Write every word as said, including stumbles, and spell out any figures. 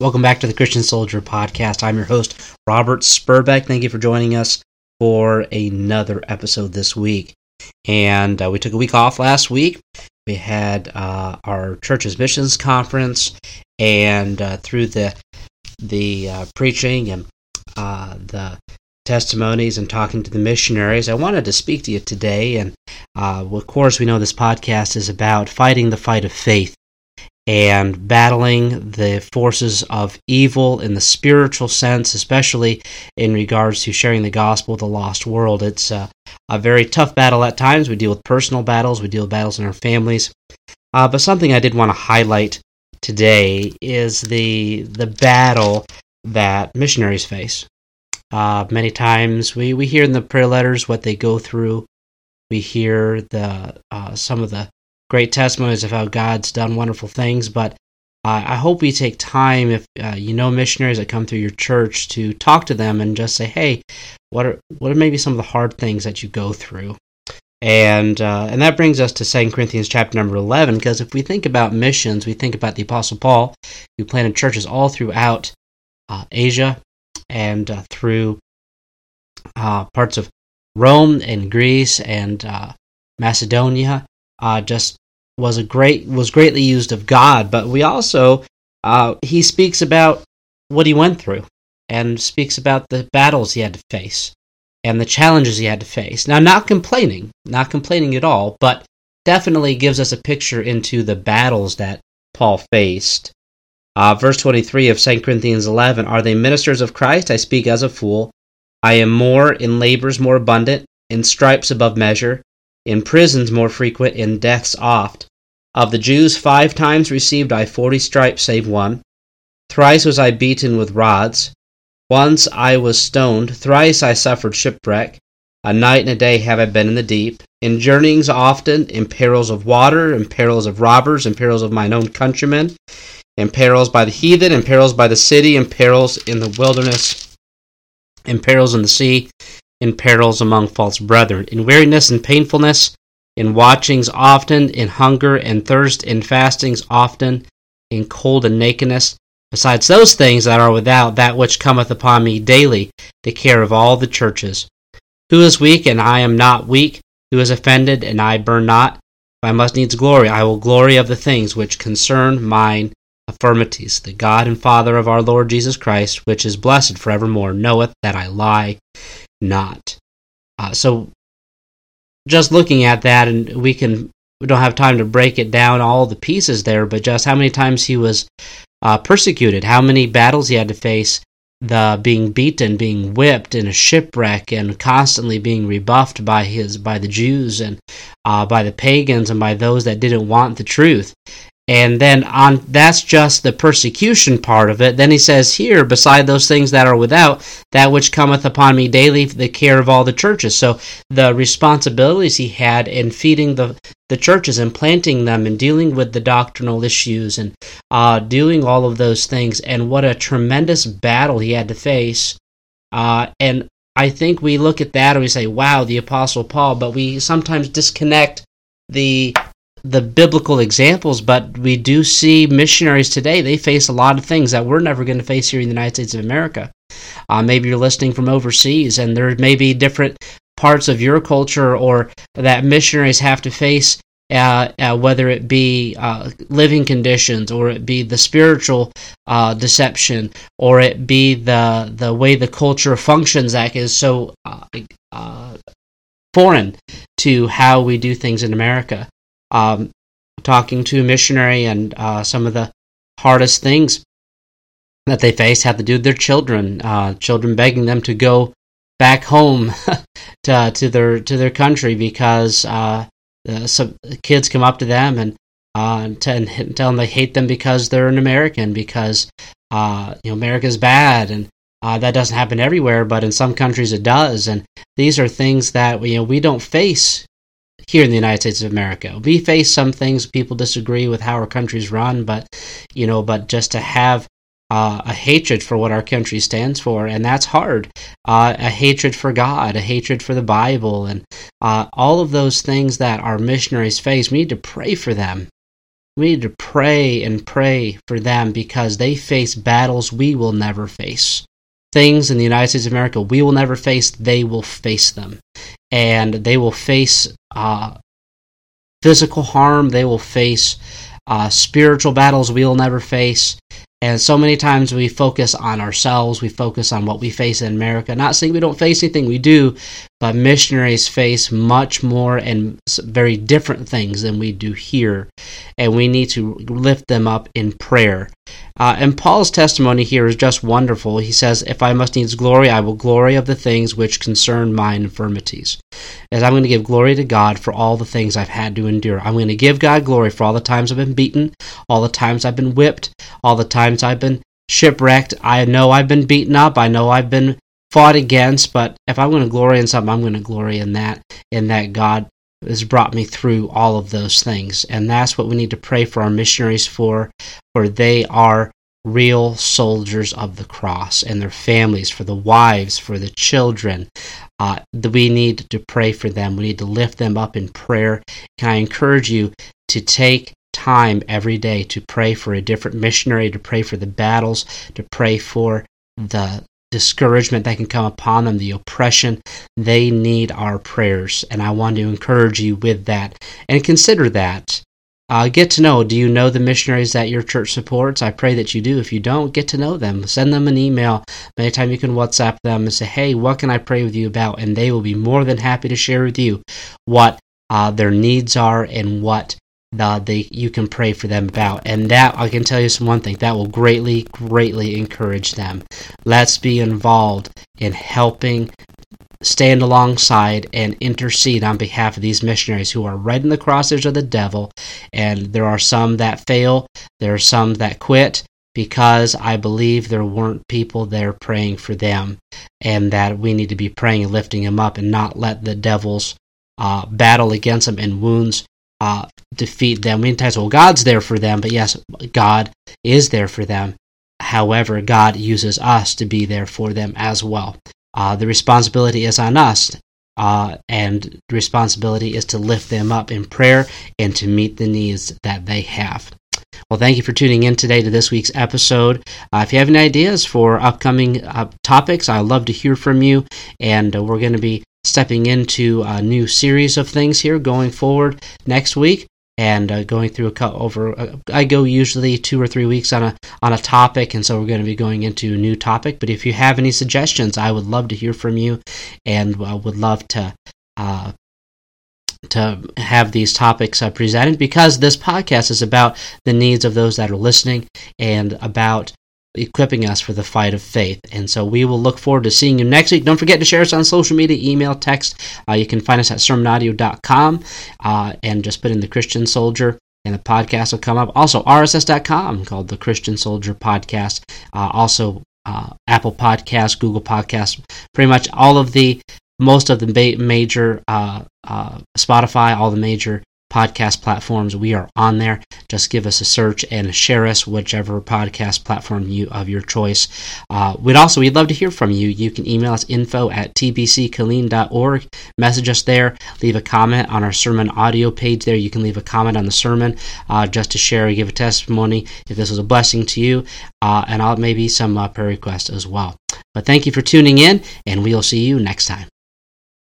Welcome back to the Christian Soldier Podcast. I'm your host, Robert Spurbeck. Thank you for joining us for another episode this week. And uh, we took a week off last week. We had uh, our church's missions conference, and uh, through the the uh, preaching and uh, the testimonies and talking to the missionaries, I wanted to speak to you today. And uh, of course, we know this podcast is about fighting the fight of faith and battling the forces of evil in the spiritual sense, especially in regards to sharing the gospel with the lost world. It's uh, a very tough battle at times. We deal with personal battles, we deal with battles in our families. Uh, but something I did want to highlight today is the the battle that missionaries face. Uh, many times we, we hear in the prayer letters what they go through. We hear the uh, some of the great testimonies of how God's done wonderful things, but uh, I hope we take time, if uh, you know missionaries that come through your church, to talk to them and just say, hey, what are what are maybe some of the hard things that you go through? And uh, and that brings us to Second Corinthians chapter number eleven, because if we think about missions, we think about the Apostle Paul, who planted churches all throughout uh, Asia and uh, through uh, parts of Rome and Greece and uh, Macedonia. Uh, just was a great was greatly used of God, but we also uh, he speaks about what he went through and speaks about the battles he had to face and the challenges he had to face. Now, not complaining, not complaining at all, but definitely gives us a picture into the battles that Paul faced. Uh, verse twenty-three of Second Corinthians eleven: Are they ministers of Christ? I speak as a fool. I am more in labors more abundant, in stripes above measure, in prisons more frequent, in deaths oft. Of the Jews five times received I forty stripes save one. Thrice was I beaten with rods. Once I was stoned. Thrice I suffered shipwreck. A night and a day have I been in the deep. In journeyings often, in perils of water, in perils of robbers, in perils of mine own countrymen, in perils by the heathen, in perils by the city, in perils in the wilderness, in perils in the sea, in perils among false brethren, in weariness and painfulness, in watchings often, in hunger and thirst, in fastings often, in cold and nakedness, besides those things that are without, that which cometh upon me daily, the care of all the churches. Who is weak, and I am not weak? Who is offended, and I burn not? If I must needs glory, I will glory of the things which concern mine infirmities. The God and Father of our Lord Jesus Christ, which is blessed forevermore, knoweth that I lie not. Uh, so just looking at that, and we can we don't have time to break it down all the pieces there, but just how many times he was uh, persecuted, how many battles he had to face, the being beaten, being whipped in a shipwreck, and constantly being rebuffed by his by the Jews and uh, by the pagans and by those that didn't want the truth. And then on that's just the persecution part of it. Then he says here, beside those things that are without, that which cometh upon me daily, the care of all the churches. So the responsibilities he had in feeding the, the churches and planting them and dealing with the doctrinal issues and uh, doing all of those things, and what a tremendous battle he had to face. Uh, and I think we look at that and we say, wow, the Apostle Paul, but we sometimes disconnect the the biblical examples. But we do see missionaries today, they face a lot of things that we're never going to face here in the United States of America. Uh, maybe you're listening from overseas, and there may be different parts of your culture or that missionaries have to face, uh, uh, whether it be uh, living conditions, or it be the spiritual uh, deception, or it be the the way the culture functions that is so uh, uh, foreign to how we do things in America. Um, talking to a missionary, and uh, some of the hardest things that they face have to do with their children. Uh, children begging them to go back home to to their to their country because uh, uh, some kids come up to them and uh, t- and tell them they hate them because they're an American, because uh, you know America's bad, and uh, that doesn't happen everywhere, but in some countries it does. And these are things that you know we don't face here in the United States of America. We face some things, people disagree with how our country's run, but you know, but just to have uh, a hatred for what our country stands for, and that's hard. Uh, a hatred for God, a hatred for the Bible, and uh, all of those things that our missionaries face, we need to pray for them. We need to pray and pray for them because they face battles we will never face. Things in the United States of America we will never face, they will face them. And they will face uh, physical harm, they will face uh, spiritual battles we will never face. And so many times we focus on ourselves, we focus on what we face in America. Not saying we don't face anything, we do, but missionaries face much more and very different things than we do here. And we need to lift them up in prayer. Uh, and Paul's testimony here is just wonderful. He says, if I must needs glory, I will glory of the things which concern my infirmities. As I'm going to give glory to God for all the things I've had to endure. I'm going to give God glory for all the times I've been beaten, all the times I've been whipped, all the times I've been shipwrecked. I know I've been beaten up. I know I've been fought against, but if I'm going to glory in something, I'm going to glory in that, in that God has brought me through all of those things. And that's what we need to pray for our missionaries for, for they are real soldiers of the cross, and their families, for the wives, for the children. Uh, we need to pray for them. We need to lift them up in prayer. Can I encourage you to take time every day to pray for a different missionary, to pray for the battles, to pray for the discouragement that can come upon them, the oppression. They need our prayers, and I want to encourage you with that. And consider that. Uh, get to know, do you know the missionaries that your church supports? I pray that you do. If you don't, get to know them. Send them an email. Anytime you can WhatsApp them and say, hey, what can I pray with you about? And they will be more than happy to share with you what uh, their needs are and what uh, they you can pray for them about. And that, I can tell you some one thing, that will greatly, greatly encourage them. Let's be involved in helping stand alongside and intercede on behalf of these missionaries who are right in the crosshairs of the devil. And there are some that fail, there are some that quit, because I believe there weren't people there praying for them, and that we need to be praying and lifting them up and not let the devil's uh, battle against them and wounds uh, defeat them. We need to say, well, God's there for them, but yes, God is there for them. However, God uses us to be there for them as well. Uh, the responsibility is on us, uh, and the responsibility is to lift them up in prayer and to meet the needs that they have. Well, thank you for tuning in today to this week's episode. Uh, if you have any ideas for upcoming uh, topics, I'd love to hear from you, and uh, we're going to be stepping into a new series of things here going forward next week. And uh, going through a cut over, uh, I go usually two or three weeks on a on a topic, and so we're going to be going into a new topic. But if you have any suggestions, I would love to hear from you, and I uh, would love to uh, to have these topics uh, presented, because this podcast is about the needs of those that are listening and about equipping us for the fight of faith. And so we will look forward to seeing you next week. Don't forget to share us on social media, email, text. Uh, you can find us at sermon audio dot com uh, and just put in The Christian Soldier and the podcast will come up. Also, R S S dot com called The Christian Soldier Podcast. Uh, also, uh, Apple Podcasts, Google Podcasts, pretty much all of the, most of the ba- major, uh, uh, Spotify, all the major podcast platforms, we are on there. Just give us a search and share us whichever podcast platform you of your choice. Uh, we'd also we'd love to hear from you. You can email us info at t b c killeen dot org. Message us there. Leave a comment on our sermon audio page there. You can leave a comment on the sermon uh, just to share or give a testimony if this was a blessing to you, uh, and I'll maybe some uh, prayer requests as well. But thank you for tuning in, and we'll see you next time.